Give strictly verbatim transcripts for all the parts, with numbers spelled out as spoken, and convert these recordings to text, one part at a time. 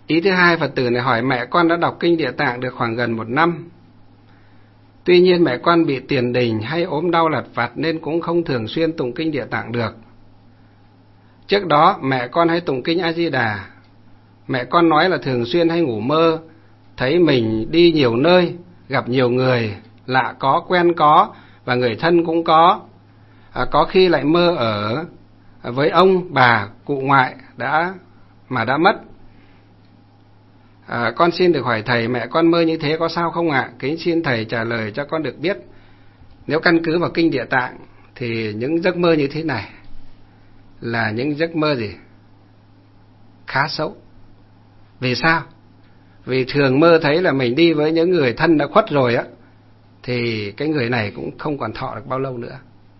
Ý thứ hai, Phật tử này hỏi mẹ con đã đọc kinh Địa Tạng được khoảng gần một năm. Tuy nhiên mẹ con bị tiền đình hay ốm đau lặt vặt nên cũng không thường xuyên tụng kinh Địa Tạng được. Trước đó mẹ con hay tụng kinh A Di Đà. Mẹ con nói là thường xuyên hay ngủ mơ, thấy mình đi nhiều nơi, gặp nhiều người, lạ có, quen có, và người thân cũng có. À, có khi lại mơ ở với ông, bà, cụ ngoại đã mà đã mất. À, con xin được hỏi thầy, mẹ con mơ như thế có sao không ạ? Kính xin thầy trả lời cho con được biết. Nếu căn cứ vào kinh Địa Tạng thì những giấc mơ như thế này là những giấc mơ gì? Khá xấu. Vì sao? Vì thường mơ thấy là mình đi với những người thân đã khuất rồi á, thì cái người này cũng không còn thọ được bao lâu nữa.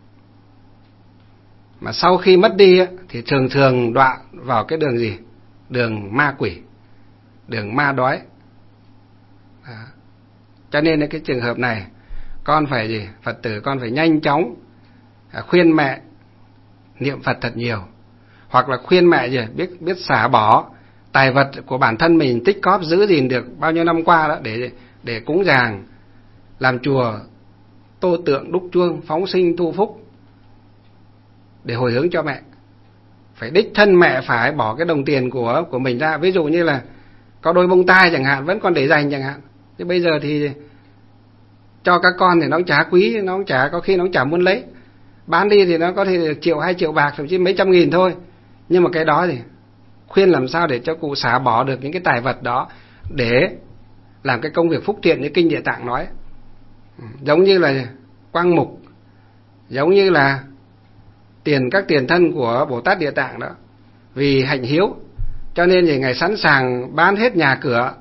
Mà sau khi mất đi á, thì thường thường đọa vào cái đường gì? Đường ma quỷ, đường ma đói. Đó. Cho nên cái trường hợp này con phải gì? Phật tử con phải nhanh chóng khuyên mẹ niệm Phật thật nhiều, hoặc là khuyên mẹ gì? Biết biết xả bỏ tài vật của bản thân mình tích cóp giữ gìn được bao nhiêu năm qua đó để để cúng dường, làm chùa, tô tượng, đúc chuông, phóng sinh tu phúc để hồi hướng cho mẹ. Phải đích thân mẹ phải bỏ cái đồng tiền của của mình ra. Ví dụ như là có đôi bông tai chẳng hạn vẫn còn để dành chẳng hạn. Thế bây giờ thì cho các con thì nó cũng chả quý, nó cũng chả, có khi nó cũng chả muốn lấy. Bán đi thì nó có thể được triệu, hai triệu bạc, thậm chí mấy trăm nghìn thôi. Nhưng mà cái đó thì khuyên làm sao để cho cụ xả bỏ được những cái tài vật đó để làm cái công việc phúc thiện như kinh Địa Tạng nói. Giống như là quang mục, giống như là tiền các tiền thân của Bồ Tát Địa Tạng đó. Vì hạnh hiếu cho nên thì Ngài sẵn sàng bán hết nhà cửa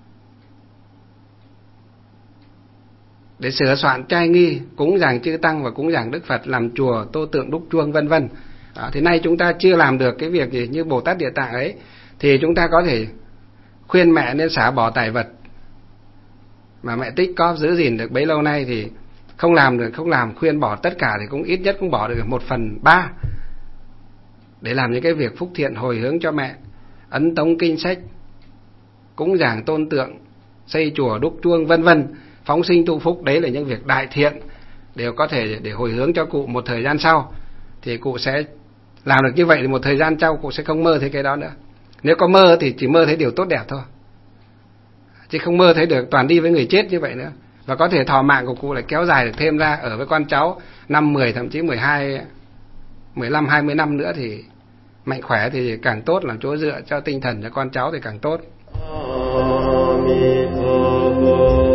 để sửa soạn trai nghi, cúng dường chư tăng và cúng dường Đức Phật, làm chùa, tô tượng, đúc chuông vân vân. Thế nay chúng ta chưa làm được cái việc gì như Bồ Tát Địa Tạng ấy, thì chúng ta có thể khuyên mẹ nên xả bỏ tài vật mà mẹ tích cóp giữ gìn được bấy lâu nay, thì không làm được, không làm, khuyên bỏ tất cả thì cũng ít nhất cũng bỏ được một phần ba để làm những cái việc phúc thiện hồi hướng cho mẹ, ấn tống kinh sách, cúng dường tôn tượng, xây chùa, đúc chuông vân vân, phóng sinh tu phúc. Đấy là những việc đại thiện đều có thể để hồi hướng cho cụ. Một thời gian sau thì cụ sẽ làm được như vậy, thì một thời gian sau cụ sẽ không mơ thấy cái đó nữa. Nếu có mơ thì chỉ mơ thấy điều tốt đẹp thôi, chứ không mơ thấy được toàn đi với người chết như vậy nữa. Và có thể thọ mạng của cụ lại kéo dài được thêm ra, ở với con cháu năm, mười, thậm chí mười hai, mười lăm, hai mươi năm nữa thì mạnh khỏe thì càng tốt, làm chỗ dựa cho tinh thần cho con cháu thì càng tốt.